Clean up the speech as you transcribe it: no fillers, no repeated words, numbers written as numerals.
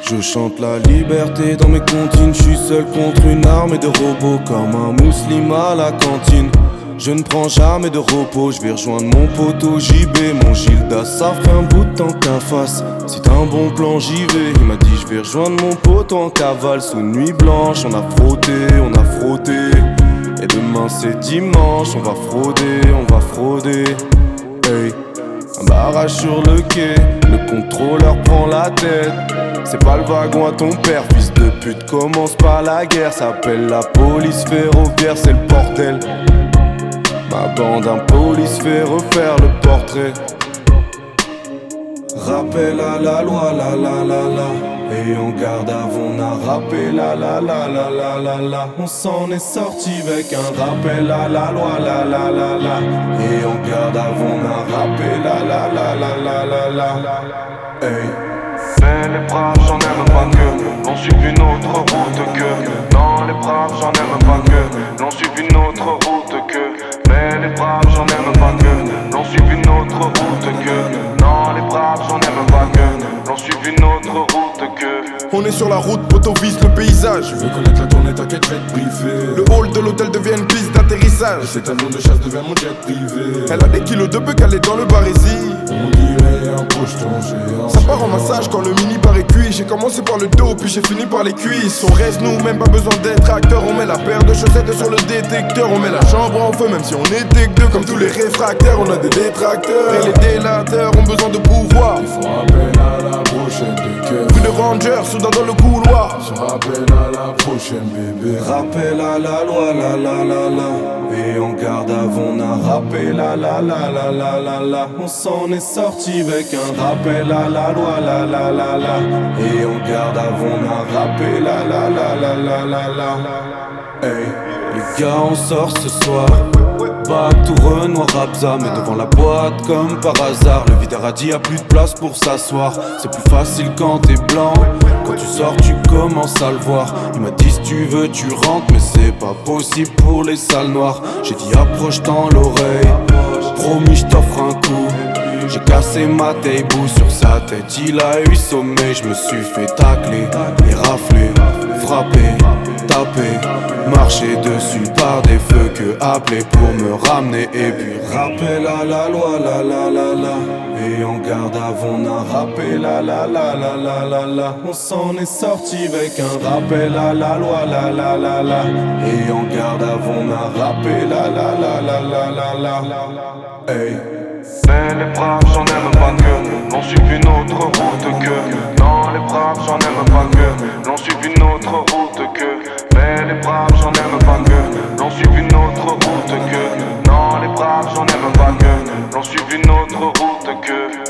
Je chante la liberté dans mes comptines. Je suis seul contre une armée de robots, comme un musulman à la cantine. Je ne prends jamais de repos, je vais rejoindre mon poteau JB. Mon Gilda, ça fait un bout de temps qu'à face. Si t'as un bon plan, j'y vais. Il m'a dit je vais rejoindre mon poteau en cavale. Sous nuit blanche, on a frotté, on a frotté. Et demain c'est dimanche, on va frauder. Hey. Un barrage sur le quai, le contrôleur prend la tête. C'est pas le wagon à ton père, fils de pute, commence pas la guerre. S'appelle la police ferroviaire, c'est le bordel. Ma bande un police fait refaire le portrait. Rappel à la loi, la la la la. Et en garde à vue, on a rappelé la la la la la la la. On s'en est sorti avec un rappel à la loi, la la la la. Et en garde à vue, on a rappelé la la la la la la la. Hey. Mais les braves j'en aime pas que l'on suive une autre route que. Non les braves j'en aime pas que l'on suive une autre route que. Mais les braves j'en aime pas que l'on suive une autre route que. Non les braves j'en aime pas que l'on suive une autre route que. On est sur la route, poteau vise le paysage. Je veux connaître la tournée, t'inquiète, je vais te briefer. Le hall de l'hôtel devient une piste d'atterrissage. Et cet avion de chasse devient mon jet privé. Elle a des kilos de bœuf calés dans le barésie. On dirait un pocheton géant. Ça part en massage quand le mini paraît cuit. J'ai commencé par le dos, puis j'ai fini par les cuisses. On reste nous, même pas besoin d'être acteur. On met la paire de chaussettes sur le détecteur. On met la chambre en feu, même si on était que deux. Comme tous les réfractaires, on a des détracteurs. Et les délateurs ont besoin de pouvoir. Il faut appel à la prochaine de cœur. Plus de rangers, soudain dans le couloir. Je rappelle à la prochaine bébé. Rappel à la loi, la la la la. Et en garde à vue, on a rappelé la la la la la la la. On s'en est sorti avec un rappel à la loi, la la la la. Et en garde à vue, on a rappelé la la la la la la la. Hey, les gars, on sort ce soir. Bac tout Renoir Rabza, mais devant la boîte comme par hasard. Le videur a dit y'a plus de place pour s'asseoir. C'est plus facile quand t'es blanc. Quand tu sors tu commences à le voir. Il m'a dit si tu veux tu rentres, mais c'est pas possible pour les salles noires. J'ai dit approche dans l'oreille, promis je t'offre un coup. J'ai cassé ma table sur sa tête, il a eu sommeil. Je me suis fait tacler et rafler, frapper, taper, marcher dessus par des feux que appeler pour me ramener. Et puis rappel à la loi, la la la la. Et en garde à vue, on a rappelé la la la la la la la. On s'en est sorti avec un rappel à la loi, la la la la. Et en garde à vue, on a rappelé la la la la la la la. Hey. Mais les braves j'en aime pas que l'on suive une autre route que. Non les braves j'en aime pas que l'on suive une autre route que. Mais les braves j'en aime pas que l'on suive une autre route que. Non les braves j'en aime pas que l'on suive une autre route que.